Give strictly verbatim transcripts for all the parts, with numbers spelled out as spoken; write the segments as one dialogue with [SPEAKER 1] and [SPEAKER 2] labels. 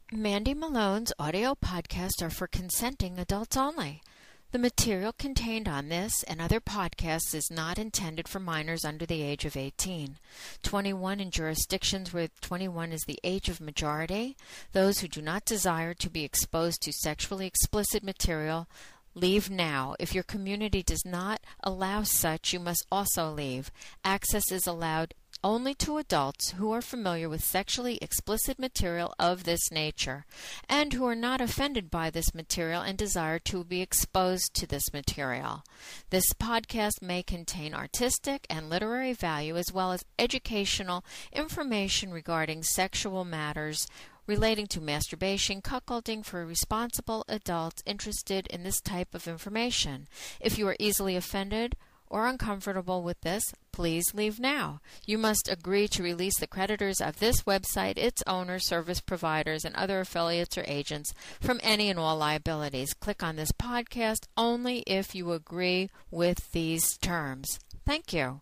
[SPEAKER 1] Mandy Malone's audio podcasts are for consenting adults only. The material contained on this and other podcasts is not intended for minors under the age of eighteen. twenty-one in jurisdictions where twenty-one is the age of majority. Those who do not desire to be exposed to sexually explicit material, leave now. If your community does not allow such, you must also leave. Access is allowed only to adults who are familiar with sexually explicit material of this nature and who are not offended by this material and desire to be exposed to this material. This podcast may contain artistic and literary value as well as educational information regarding sexual matters relating to masturbation, cuckolding for responsible adults interested in this type of information. If you are easily offended or uncomfortable with this, please leave now. You must agree to release the creditors of this website, its owners, service providers, and other affiliates or agents from any and all liabilities. Click on this podcast only if you agree with these terms. Thank you.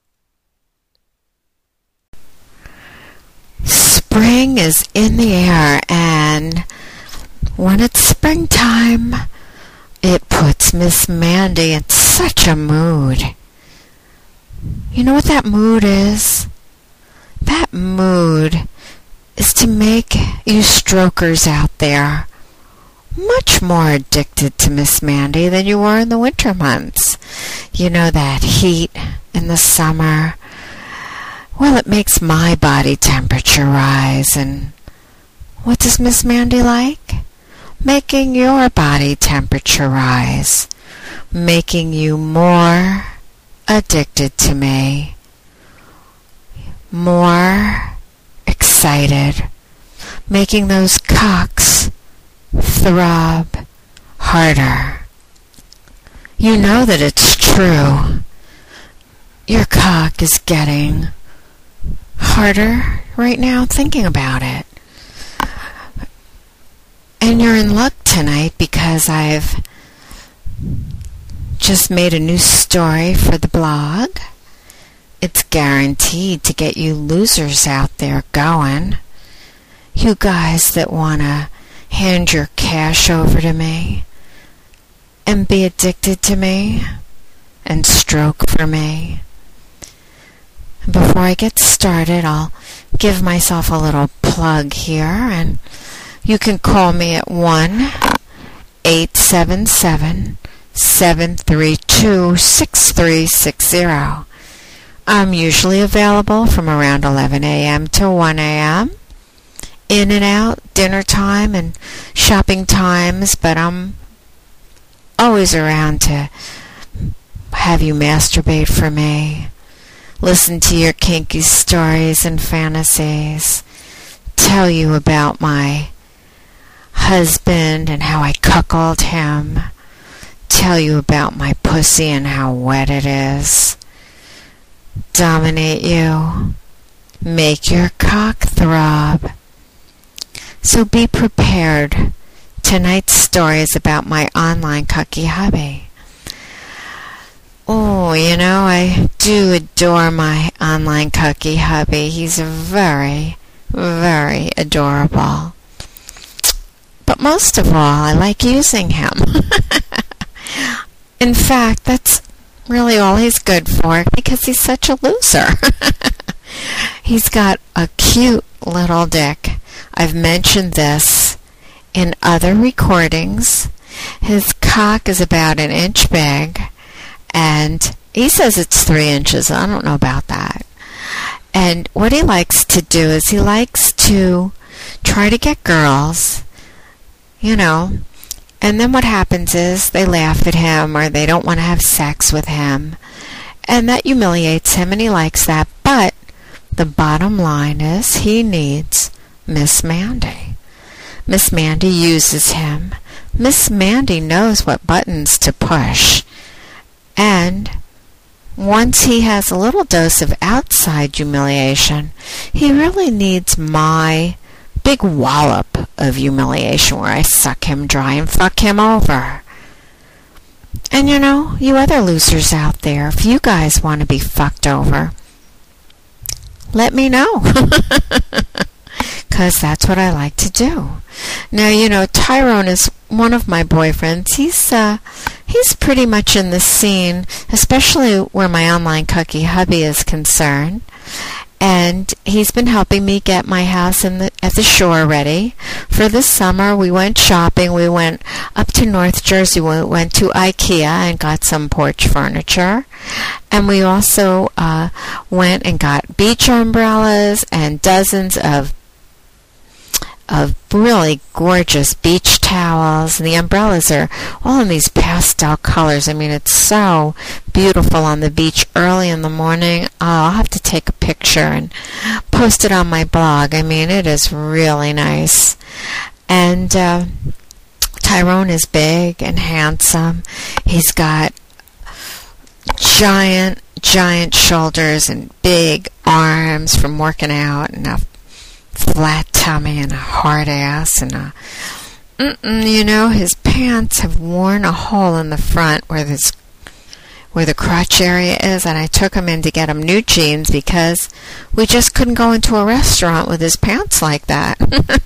[SPEAKER 1] Spring is in the air, and when it's springtime, it puts Miss Mandy in such a mood. You know what that mood is? That mood is to make you strokers out there much more addicted to Miss Mandy than you were in the winter months. You know, that heat in the summer. Well, it makes my body temperature rise. And what does Miss Mandy like? Making your body temperature rise, making you more addicted to me, more excited, making those cocks throb harder. You know that it's true. Your cock is getting harder right now thinking about it. And you're in luck tonight because I've just made a new story for the blog. It's guaranteed to get you losers out there going. You guys that want to hand your cash over to me and be addicted to me and stroke for me. Before I get started, I'll give myself a little plug here, and you can call me at one eight seven seven, seven three two, six three six zero. I'm usually available from around eleven a.m. to one a.m. In and out, dinner time and shopping times, but I'm always around to have you masturbate for me, listen to your kinky stories and fantasies, tell you about my husband and how I cuckold him, tell you about my pussy and how wet it is, dominate you, make your cock throb. So be prepared. Tonight's story is about my online cucky hubby. Oh, you know, I do adore my online cucky hubby. He's very, very adorable. But most of all, I like using him. In fact, that's really all he's good for because he's such a loser. He's got a cute little dick. I've mentioned this in other recordings. His cock is about an inch big, and he says it's three inches. I don't know about that. And what he likes to do is he likes to try to get girls, you know, and then what happens is they laugh at him or they don't want to have sex with him, and that humiliates him, and he likes that. But the bottom line is he needs Miss Mandy. Miss Mandy uses him. Miss Mandy knows what buttons to push. And once he has a little dose of outside humiliation, he really needs my big wallop of humiliation where I suck him dry and fuck him over. And you know, you other losers out there, if you guys want to be fucked over, let me know. because that's what I like to do. Now, you know, Tyrone is one of my boyfriends. He's uh, he's pretty much in the scene, especially where my online cookie hubby is concerned. And he's been helping me get my house in the, at the shore ready. For this summer, we went shopping. We went up to North Jersey. We went to IKEA and got some porch furniture. And we also uh, went and got beach umbrellas and dozens of of really gorgeous beach towels. And the umbrellas are all in these pastel colors. I mean, it's so beautiful on the beach early in the morning. Oh, I'll have to take a picture and post it on my blog. I mean, it is really nice. And uh, Tyrone is big and handsome. He's got giant, giant shoulders and big arms from working out, and a flat tummy and a hard ass, and a mm-mm, you know, his pants have worn a hole in the front where this where the crotch area is, and I took him in to get him new jeans because we just couldn't go into a restaurant with his pants like that.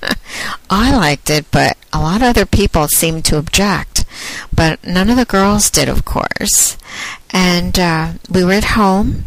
[SPEAKER 1] I liked it, but a lot of other people seemed to object, but none of the girls did, of course. And uh, we were at home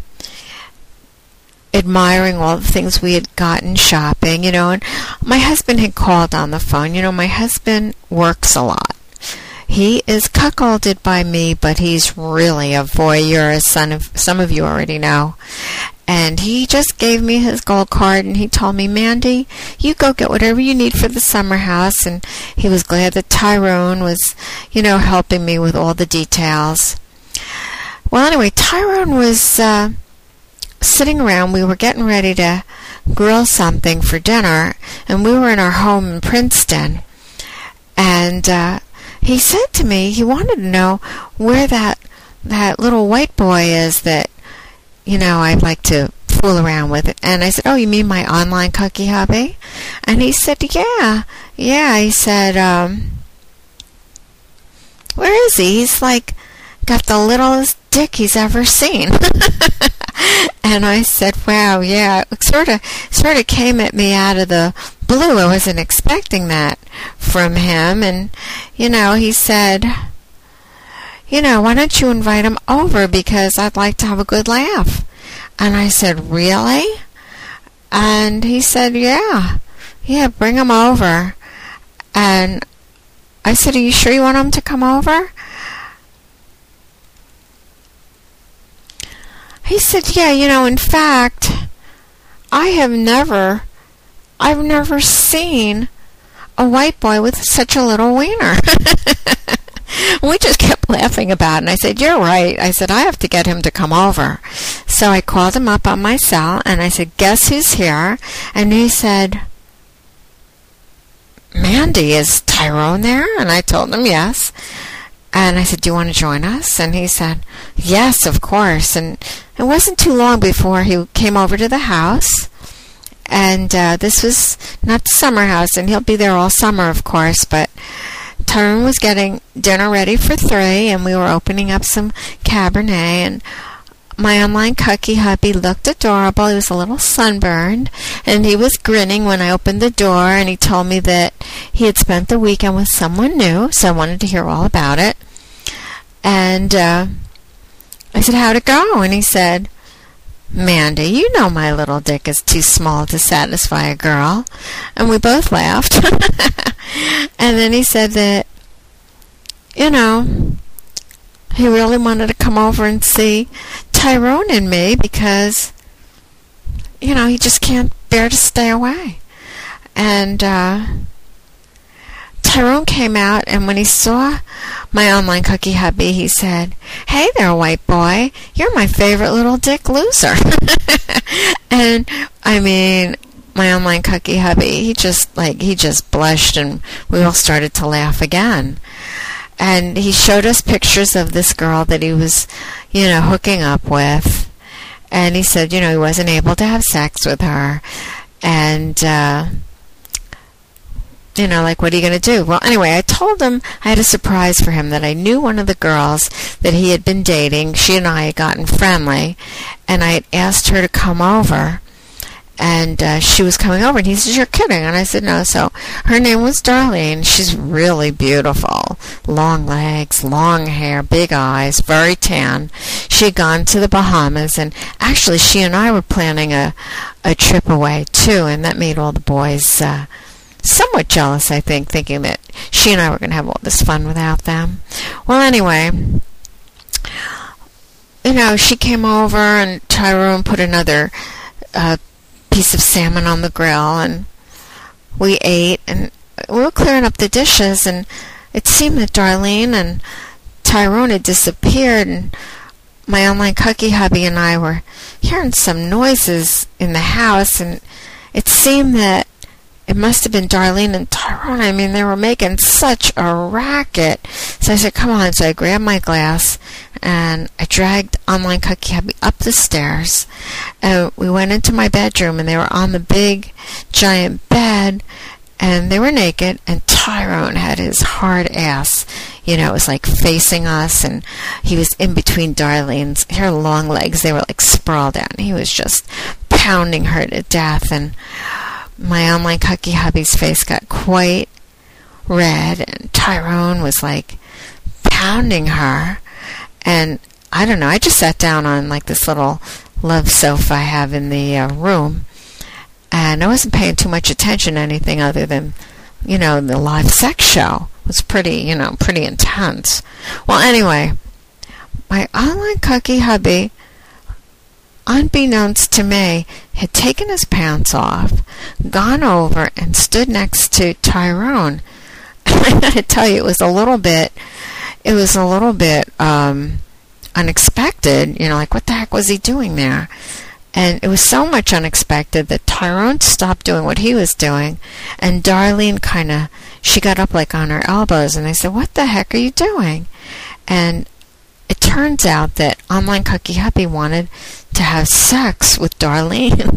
[SPEAKER 1] admiring all the things we had gotten shopping, you know, and my husband had called on the phone. You know, my husband works a lot. He is cuckolded by me, but he's really a voyeur, as some of, some of you already know. And he just gave me his gold card, and he told me, Mandy, you go get whatever you need for the summer house. And he was glad that Tyrone was, you know, helping me with all the details. Well, anyway, Tyrone was uh, sitting around. We were getting ready to grill something for dinner, and we were in our home in Princeton. And uh, he said to me he wanted to know where that that little white boy is that, you know, I'd like to fool around with it. And I said, oh, you mean my online cookie hubby? And he said, yeah, yeah. He said, um, where is he? He's like got the littlest dick he's ever seen. And I said, wow, yeah, it sort of sort of came at me out of the blue. I wasn't expecting that from him. And, you know, he said, you know, why don't you invite him over, because I'd like to have a good laugh. And I said, really? And he said, yeah, yeah, bring him over. And I said, are you sure you want him to come over? He said, yeah, you know, in fact, I have never, I've never seen a white boy with such a little wiener. We just kept laughing about it, and I said, you're right. I said, I have to get him to come over. So I called him up on my cell, and I said, guess who's here? And he said, Mandy, is Tyrone there? And I told him yes. And I said, do you want to join us? And he said, yes, of course. And it wasn't too long before he came over to the house. And uh, this was not the summer house, and he'll be there all summer, of course. But Tyrone was getting dinner ready for three, and we were opening up some Cabernet. And my online cookie hubby looked adorable. He was a little sunburned, and he was grinning when I opened the door, and he told me that he had spent the weekend with someone new, so I wanted to hear all about it. And uh, I said, how'd it go? And he said, Mandy, you know my little dick is too small to satisfy a girl. And we both laughed. And then he said that, you know, he really wanted to come over and see Tyrone and me because, you know, he just can't bear to stay away. And uh, Tyrone came out, and when he saw my online cookie hubby, he said, hey there, white boy, you're my favorite little dick loser. And, I mean, my online cookie hubby, he just, like, he just blushed, and we all started to laugh again. And he showed us pictures of this girl that he was, you know, hooking up with. And he said, you know, he wasn't able to have sex with her. And, uh, you know, like, what are you going to do? Well, anyway, I told him I had a surprise for him, that I knew one of the girls that he had been dating. She and I had gotten friendly, and I had asked her to come over. And uh, she was coming over, and he said, "You're kidding." And I said, "No." So her name was Darlene. She's really beautiful. Long legs, long hair, big eyes, very tan. She had gone to the Bahamas, and actually she and I were planning a, a trip away, too, and that made all the boys uh, somewhat jealous, I think, thinking that she and I were going to have all this fun without them. Well, anyway, you know, she came over, and Tyrone put another uh, piece of salmon on the grill, and we ate, and we were clearing up the dishes, and it seemed that Darlene and Tyrone had disappeared, and my online cookie hubby and I were hearing some noises in the house, and it seemed that it must have been Darlene and Tyrone. I mean, they were making such a racket. So I said, "Come on." So I grabbed my glass, and I dragged online cookie hubby up the stairs, and we went into my bedroom, and they were on the big, giant bed, and they were naked, and Tyrone had his hard ass, you know, it was like facing us, and he was in between Darlene's, her long legs, they were like sprawled out, and he was just pounding her to death, and my online cookie hubby's face got quite red, and Tyrone was like pounding her, and I don't know, I just sat down on like this little love sofa I have in the uh, room, and I wasn't paying too much attention to anything other than, you know, the live sex show. It was pretty, you know, pretty intense. Well, anyway, my online cookie hubby, unbeknownst to me, had taken his pants off, gone over, and stood next to Tyrone. I gotta tell you, it was a little bit, it was a little bit um, unexpected. You know, like, what the heck was he doing there? And it was so much unexpected that Tyrone stopped doing what he was doing, and Darlene kind of, she got up like on her elbows, and they said, "What the heck are you doing?" And it turns out that online cookie hubby wanted to have sex with Darlene.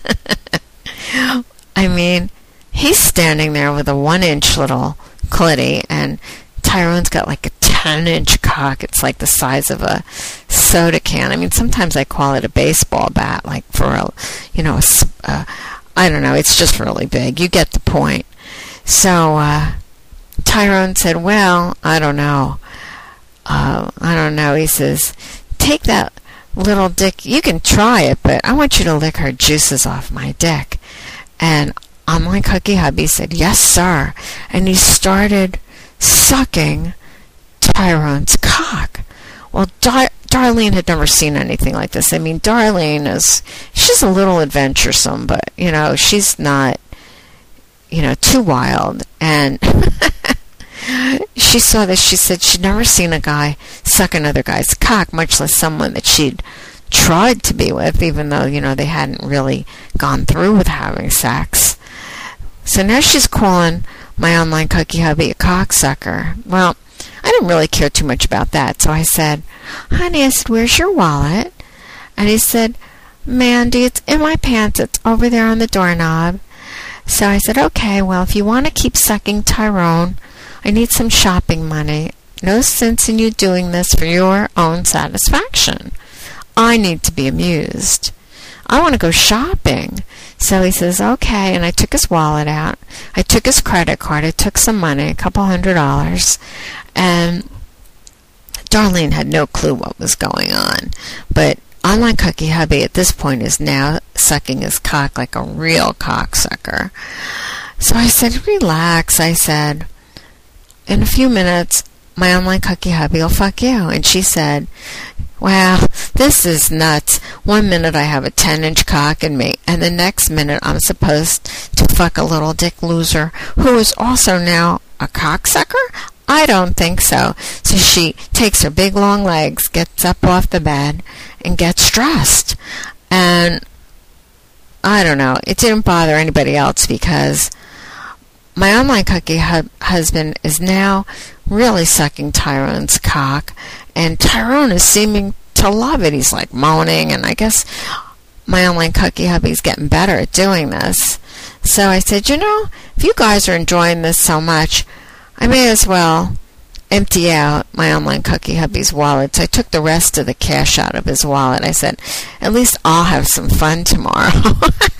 [SPEAKER 1] I mean, he's standing there with a one-inch little clitty, and Tyrone's got like a ten-inch cock. It's like the size of a soda can. I mean, sometimes I call it a baseball bat, like for a, you know, a, uh, I don't know. It's just really big. You get the point. So uh, Tyrone said, "Well, I don't know. Uh, I don't know." He says, "Take that little dick. You can try it, but I want you to lick her juices off my dick." And online cookie hubby said, "Yes, sir." And he started sucking Tyrone's cock. Well, Dar- Darlene had never seen anything like this. I mean, Darlene is, she's a little adventuresome, but, you know, she's not, you know, too wild. And she saw this. She said she'd never seen a guy suck another guy's cock, much less someone that she'd tried to be with, even though, you know, they hadn't really gone through with having sex. So now she's calling my online cookie hubby a cocksucker. Well, I didn't really care too much about that, so I said, "Honey," I said, "where's your wallet?" And he said, "Mandy, it's in my pants. It's over there on the doorknob." So I said, "Okay, well, if you want to keep sucking Tyrone, I need some shopping money. No sense in you doing this for your own satisfaction. I need to be amused. I want to go shopping." So he says, "Okay," and I took his wallet out. I took his credit card. I took some money, a couple hundred dollars, and Darlene had no clue what was going on. But online cookie hubby at this point is now sucking his cock like a real cocksucker. So I said, "Relax," I said. "In a few minutes, my online cookie hubby will fuck you." And she said, "Wow, this is nuts. One minute I have a ten-inch cock in me, and the next minute I'm supposed to fuck a little dick loser who is also now a cocksucker? I don't think so." So she takes her big long legs, gets up off the bed, and gets dressed. And I don't know, it didn't bother anybody else because my online cookie hu- husband is now really sucking Tyrone's cock, and Tyrone is seeming to love it. He's like moaning, and I guess my online cookie hubby's getting better at doing this. So I said, "You know, if you guys are enjoying this so much, I may as well empty out my online cookie hubby's wallet." So I took the rest of the cash out of his wallet. I said, "At least I'll have some fun tomorrow."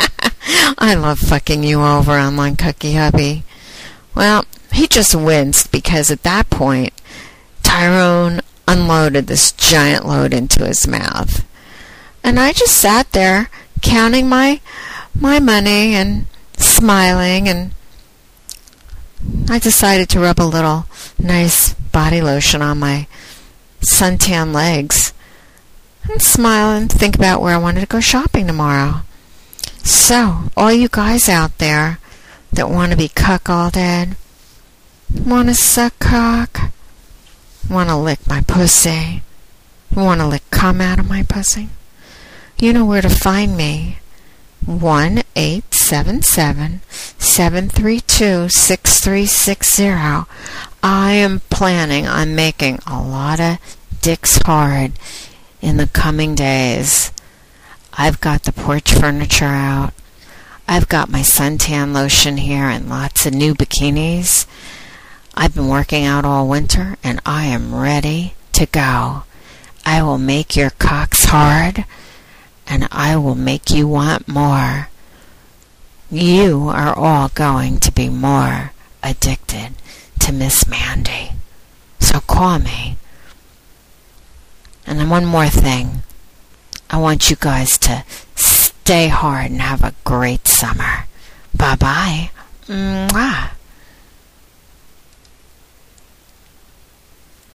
[SPEAKER 1] I love fucking you over, online cookie hubby. Well, he just winced because at that point, Tyrone unloaded this giant load into his mouth. And I just sat there counting my my money and smiling, and I decided to rub a little nice body lotion on my suntan legs and smile and think about where I wanted to go shopping tomorrow. So, all you guys out there that want to be cuckolded, want to suck cock, want to lick my pussy, want to lick cum out of my pussy, you know where to find me. one eight seven seven, seven three two, six three six zero. I am planning on making a lot of dicks hard in the coming days. I've got the porch furniture out. I've got my suntan lotion here and lots of new bikinis. I've been working out all winter and I am ready to go. I will make your cocks hard and I will make you want more. You are all going to be more addicted to Miss Mandy. So call me. And then one more thing. I want you guys to stay hard and have a great summer. Bye-bye. Mwah.